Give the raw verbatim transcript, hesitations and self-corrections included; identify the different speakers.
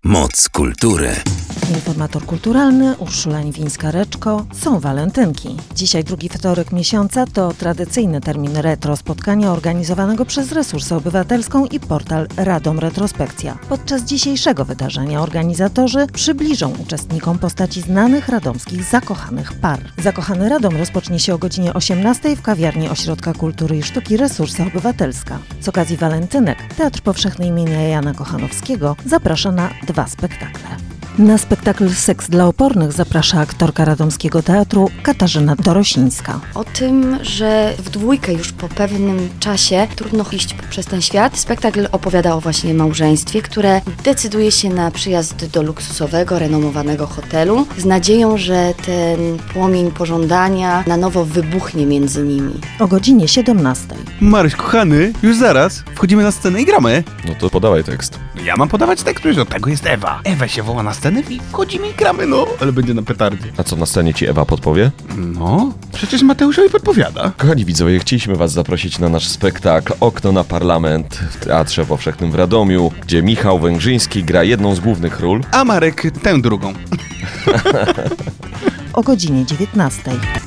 Speaker 1: Moc kultury.
Speaker 2: Informator kulturalny Urszula Niwińska-Reczko. Są walentynki. Dzisiaj drugi wtorek miesiąca to tradycyjny termin retro spotkania organizowanego przez Resursę Obywatelską i portal Radom Retrospekcja. Podczas dzisiejszego wydarzenia organizatorzy przybliżą uczestnikom postaci znanych radomskich zakochanych par. Zakochany Radom rozpocznie się o godzinie osiemnastej w kawiarni Ośrodka Kultury i Sztuki Resursa Obywatelska. Z okazji walentynek Teatr Powszechny imienia Jana Kochanowskiego zaprasza na dwa spektakle. Na spektakl Seks dla opornych zaprasza aktorka radomskiego teatru Katarzyna Dorosińska.
Speaker 3: O tym, że w dwójkę już po pewnym czasie trudno iść przez ten świat. Spektakl opowiada o właśnie małżeństwie, które decyduje się na przyjazd do luksusowego, renomowanego hotelu z nadzieją, że ten płomień pożądania na nowo wybuchnie między nimi.
Speaker 2: O godzinie siedemnastej.
Speaker 4: Maryś, kochany, już zaraz wchodzimy na scenę i gramy.
Speaker 5: No to podawaj tekst.
Speaker 4: Ja mam podawać tekst, przecież od tego jest Ewa. Ewa się woła na scenę i wchodzimy i gramy, no. Ale będzie na petardzie.
Speaker 5: A co, na scenie ci Ewa podpowie?
Speaker 4: No, przecież Mateuszowi podpowiada.
Speaker 5: Kochani widzowie, chcieliśmy was zaprosić na nasz spektakl Okno na Parlament w Teatrze Powszechnym w Radomiu, gdzie Michał Węgrzyński gra jedną z głównych ról.
Speaker 4: A Marek tę drugą.
Speaker 2: O godzinie dziewiętnastej.